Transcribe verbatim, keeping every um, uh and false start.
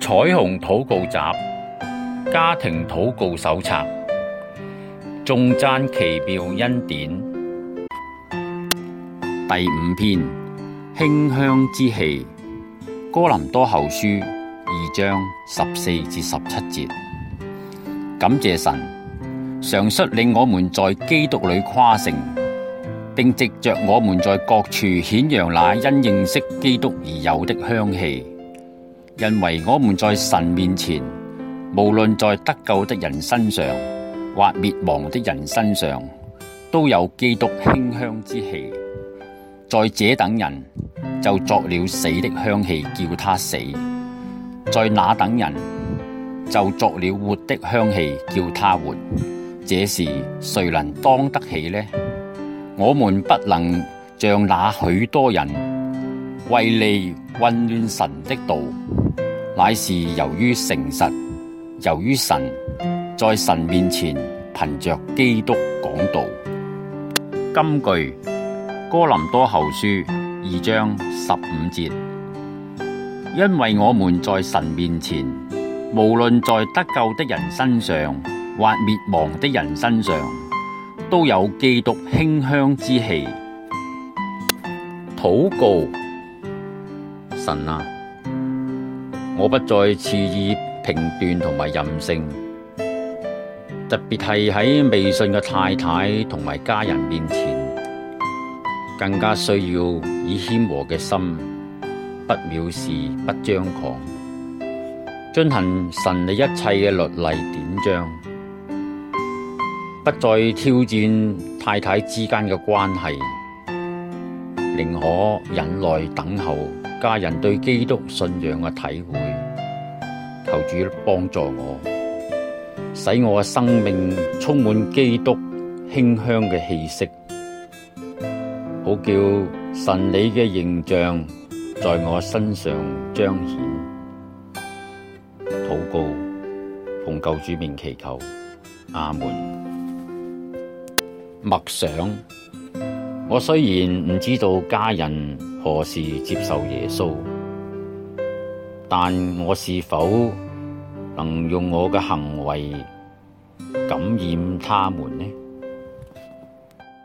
彩虹禱告集家庭禱告手冊，頌讚奇妙恩典。第五篇，馨香之氣。哥林多後書二章十四至十七節。感謝神，常率領我們在基督裏誇勝，並藉着我們在各處顯揚那因認識基督而有的香氣。因為我們在神面前，無論在得救的人身上或滅亡的人身上，都有基督馨香之氣。在這等人就作了死的香氣，叫他死；在那等人就作了活的香氣，叫他活。這事誰能當得起呢？我們不能像那許多人為利混亂神的道，乃是由於誠實，由於神，在神面前憑着基督講道。金句：哥林多後書二章十五節。因為我們在神面前，無論在得救的人身上或滅亡的人身上，都有基督馨香之氣。禱告：神啊，我不再肆意評斷同埋任性，特別係喺未信嘅太太同埋家人面前，更加需要以謙和嘅心，不藐視，不張狂，遵行神你一切嘅律例典章，不再挑戰太太之間嘅關係，寧可忍耐等候家人對基督信仰嘅體會。求主幫助我，使我嘅生命充滿基督馨香嘅氣息，好叫神你嘅形象在我身上彰顯。禱告，奉救主名祈求，阿門。默想：我雖然唔知道家人何時接受耶穌，但我是否能用我嘅行為感染他們呢？